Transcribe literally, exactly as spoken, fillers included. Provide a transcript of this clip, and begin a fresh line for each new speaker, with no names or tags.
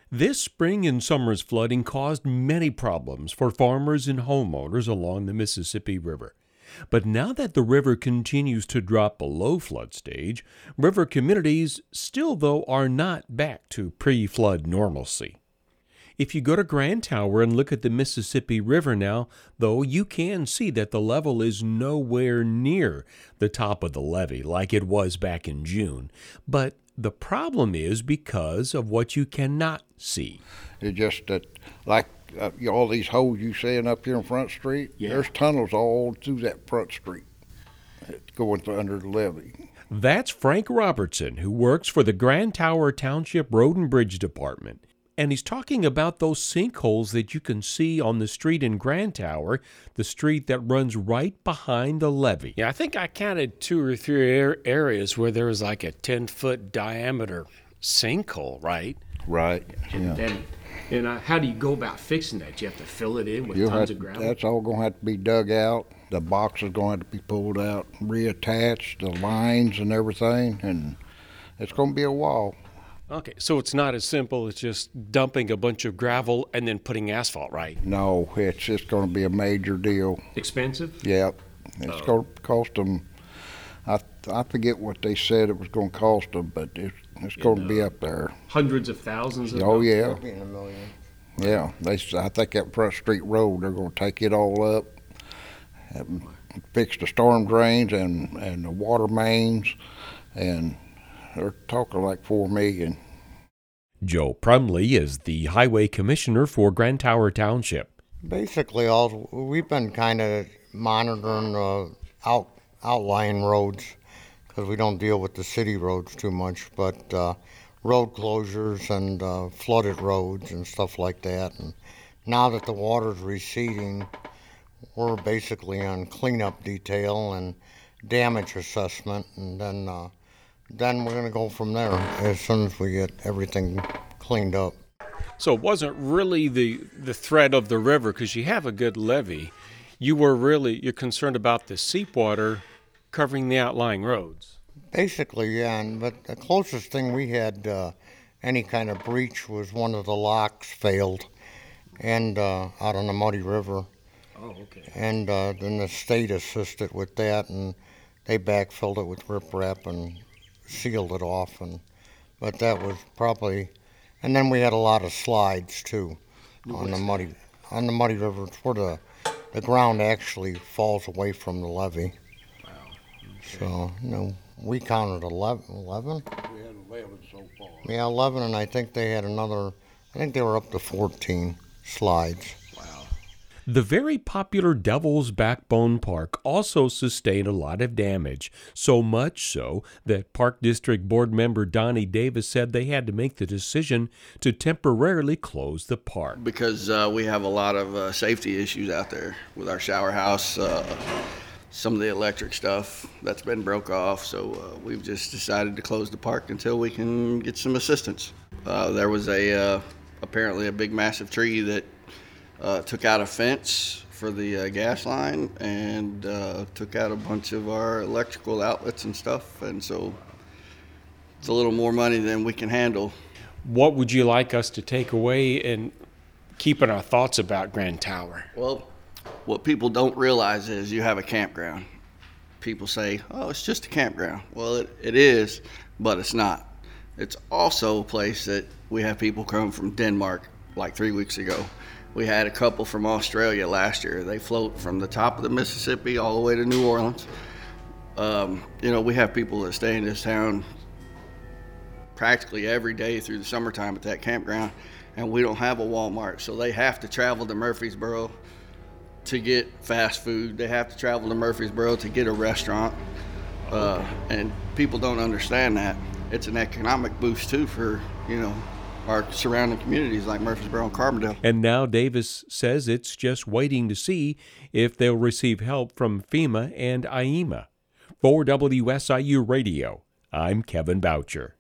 This spring and summer's flooding caused many problems for farmers and homeowners along the Mississippi River. But now that the river continues to drop below flood stage, river communities still, though, are not back to pre-flood normalcy. If you go to Grand Tower and look at the Mississippi River now, though, you can see that the level is nowhere near the top of the levee like it was back in June. But the problem is because of what you cannot see.
It's just that, like uh, all these holes you seeing up here on Front Street,
yeah.
There's tunnels all through that Front Street going under the levee.
That's Frank Robertson, who works for the Grand Tower Township Road and Bridge Department. And he's talking about those sinkholes that you can see on the street in Grand Tower, the street that runs right behind the levee.
Yeah, I think I counted two or three areas where there was like a ten-foot diameter sinkhole, right?
Right.
And
yeah.
then, and uh, how do you go about fixing that? You have to fill it in with
You'll
tons
have,
of gravel?
That's all going to have to be dug out. The box is going to have to be pulled out, reattached, the lines and everything, and it's going to be a while.
Okay, so it's not as simple as just dumping a bunch of gravel and then putting asphalt, right?
No, it's just going to be a major deal.
Expensive?
Yep. It's
Oh.
going to cost them, I, I forget what they said it was going to cost them, but it's, it's going to be up there.
Hundreds of thousands of
Oh,
dollars?
yeah.
Being a million.
Yeah. They, I think that Front Street Road, they're going to take it all up, and fix the storm drains and, and the water mains, and they're talking like four million.
Joe Prumley is the Highway Commissioner for Grand Tower Township.
Basically, all we've been kind of monitoring uh, out outlying roads because we don't deal with the city roads too much, but uh, road closures and uh, flooded roads and stuff like that. And now that the water's receding, we're basically on cleanup detail and damage assessment, and then. Uh, Then we're going to go from there as soon as we get everything cleaned up.
So it wasn't really the, the threat of the river because you have a good levee. You were really, you're concerned about the seep water covering the outlying roads.
Basically, yeah, and, but the closest thing we had uh, any kind of breach was one of the locks failed and uh, out on the Muddy River.
Oh, okay.
And uh, then the state assisted with that, and they backfilled it with riprap and sealed it off, and but that was probably, and then we had a lot of slides too on the muddy on the Muddy River. It's where the the ground actually falls away from the levee.
Wow. Okay.
So you know, we counted eleven. eleven?
We had eleven so far.
Yeah, eleven, and I think they had another. I think they were up to fourteen slides.
The very popular Devil's Backbone Park also sustained a lot of damage, so much so that Park District Board member Donnie Davis said they had to make the decision to temporarily close the park.
Because uh, we have a lot of uh, safety issues out there with our shower house, uh, some of the electric stuff that's been broke off, so uh, we've just decided to close the park until we can get some assistance. Uh, there was a uh, apparently a big massive tree that Uh, took out a fence for the uh, gas line and uh, took out a bunch of our electrical outlets and stuff, and so it's a little more money than we can handle.
What would you like us to take away in keeping our thoughts about Grand Tower?
Well, what people don't realize is you have a campground. People say, oh, it's just a campground. Well, it, it is, but it's not. It's also a place that we have people come from Denmark like three weeks ago. We had a couple from Australia last year. They float from the top of the Mississippi all the way to New Orleans. Um, you know, we have people that stay in this town practically every day through the summertime at that campground, and we don't have a Walmart, so they have to travel to Murfreesboro to get fast food. They have to travel to Murfreesboro to get a restaurant, uh, and people don't understand that. It's an economic boost, too, for, you know, our surrounding communities like Murfreesboro and Carbondale.
And now Davis says it's just waiting to see if they'll receive help from FEMA and I E M A. For W S I U Radio, I'm Kevin Boucher.